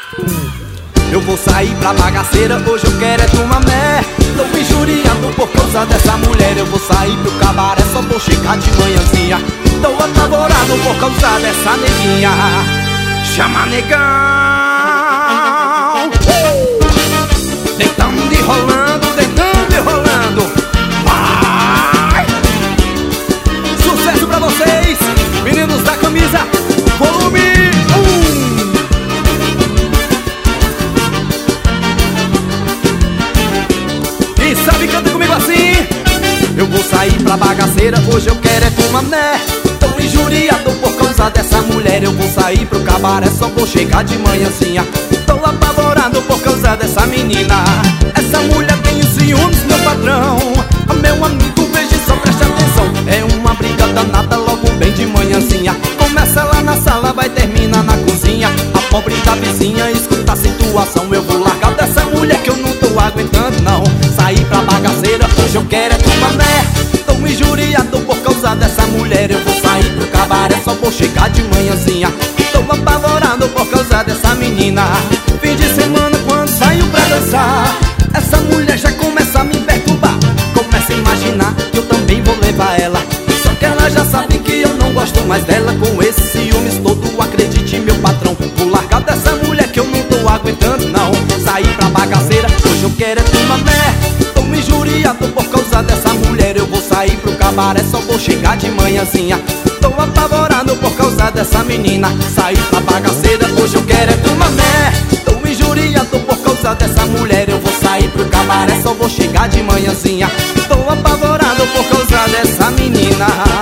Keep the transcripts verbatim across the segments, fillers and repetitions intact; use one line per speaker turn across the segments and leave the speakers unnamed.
Eu vou sair pra bagaceira, hoje eu quero é tomar mé. Tô injuriado por causa dessa mulher. Eu vou sair pro cabaré, só vou chegar de manhãzinha. Tô apavorado por causa dessa neguinha. Chama negão, deitando e rolando, deitando e rolando. Vai! Sucesso pra vocês, meninos da camisa, volume um. Quem sabe canta comigo assim? Eu vou sair pra bagaceira, hoje eu quero é tomar né. Tô injuriado por causa dessa mulher. Eu vou sair pro cabaré, só vou chegar de manhãzinha. Tô apavorado por causa dessa menina. Essa mulher tem ciúmes, meu patrão. Meu amigo, veja e só preste atenção. É uma briga danada logo bem de manhãzinha. Começa lá na sala, vai terminar na cozinha. A pobre da vizinha escuta a situação. Eu vou largar dessa mulher que eu não tô aguentando não. Sair pra bagaceira, hoje eu quero é tomar né. Tô injuriado por causa dessa mulher. Eu vou sair pro cabaré, só vou chegar de manhãzinha. Tô apavorado por causa dessa menina. Fim de semana quando saio pra dançar, essa mulher já começa a me perturbar. Começa a imaginar que eu também vou levar ela. Só que ela já sabe que eu não gosto mais dela. Com esses ciúmes todo, acredite meu patrão. Vou largar dessa mulher que eu não tô aguentando não. Sair pra bagaceira, hoje eu quero é tomar né. Tô me injuriado por causa dessa mulher. Eu vou sair pro cabaré, só vou chegar de manhãzinha. Tô apavorado por causa dessa menina. Sair pra bagaceira, hoje eu quero é tomar né. Tô injuriado por causa dessa mulher. Eu vou sair pro cabaré, só vou chegar de manhãzinha. Tô apavorado por causa dessa menina.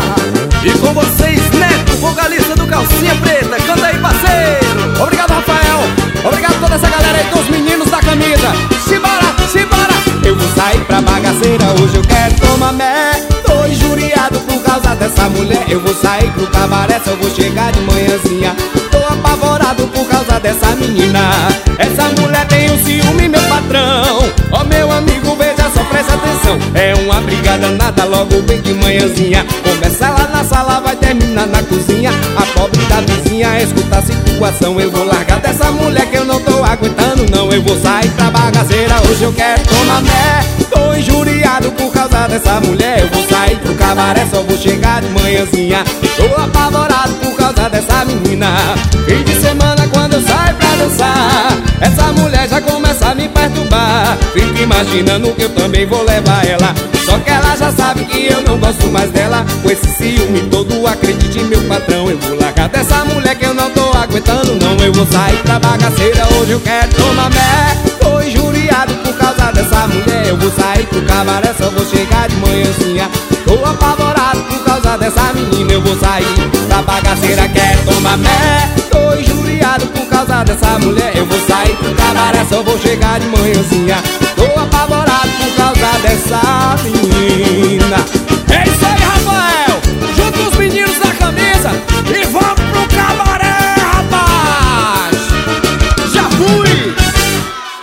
E com vocês, Neto, vocalista do Calcinha Preta. Canta aí, parceiro.
Obrigado, Rafael. Obrigado a toda essa galera aí, dos meninos da camisa. Simbora, simbora. Eu vou sair pra bagaceira, hoje eu quero tomar mé. Tô injuriado por causa dessa mulher. Eu vou sair pro cabaré, só vou chegar de manhãzinha. Tô apavorado por causa dessa menina. Essa mulher tem um ciúme, meu patrão. Ó, meu amigo, veja só, presta atenção. É uma briga danada logo bem de manhãzinha. Começa lá na sala, vai terminar na cozinha. A pobre da vizinha escuta a situação. Eu vou largar dessa mulher que eu não tô aguentando não. Eu vou sair pra bagaceira, hoje eu quero tomar mé. Tô injuriado por causa dessa mulher. Eu vou sair pro cabaré, só vou chegar de manhãzinha. Tô apavorado por causa dessa menina. Fim de semana quando eu saio pra dançar, essa mulher já começa a me perturbar. Fico imaginando que eu também vou levar ela. Só que ela já sabe que eu não gosto mais dela. Com esse ciúme todo, acredite meu patrão. Eu vou largar dessa mulher que eu não tô aguentando não. Eu vou sair pra bagaceira, hoje eu quero tomar mé. Tô injuriado por causa dessa mulher. Eu vou sair pro cabaré, só vou chegar de manhãzinha. Tô apavorado por causa dessa menina. Eu vou sair pra bagaceira, quero tomar mé. Tô injuriado por causa dessa mulher. Eu vou sair pro cabaré, só vou chegar de manhãzinha. Tô apavorado por causa dessa menina.